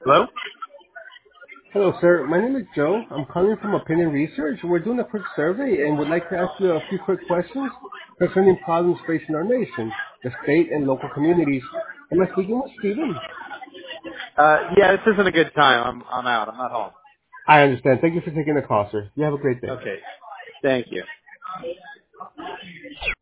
Hello? Hello, sir. My name is Joe. I'm calling from Opinion Research. We're doing a quick survey and would like to ask you a few quick questions concerning problems facing our nation, the state, and local communities. Am I speaking with Stephen? Yeah, this isn't a good time. I'm out. I'm not home. I understand. Thank you for taking the call, sir. You have a great day. Okay. Thank you.